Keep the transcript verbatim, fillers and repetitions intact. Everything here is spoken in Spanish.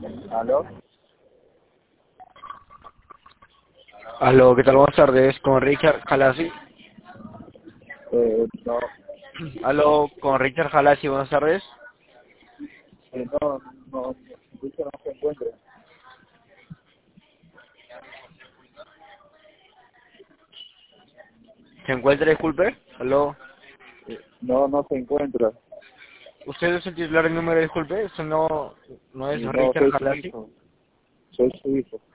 ¿Aló? Aló, ¿qué tal? Buenas tardes, con Richard Jalasi. Eh, no, Aló, con Richard Jalasi, buenas tardes. eh, no, no, Lucho no se encuentra. ¿Se encuentra, disculpe? Aló. Eh, no, no se encuentra. ¿Usted es el titular del número, disculpe? Eso no, no es Y no, Richard soy su Jalasi. hijo. Soy su hijo.